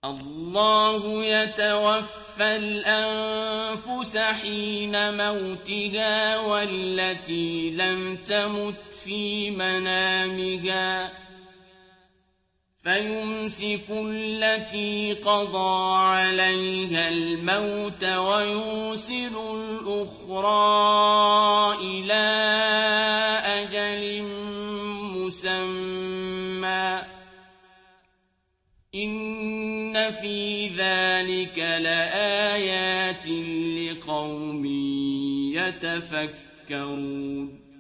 الله يتوفى الأنفس حين موتها والتي لم تمت في منامها فيمسك التي قضى عليها الموت ويرسل الأخرى إلى أجل مسمى إن في ذلك لآيات لقوم يتفكرون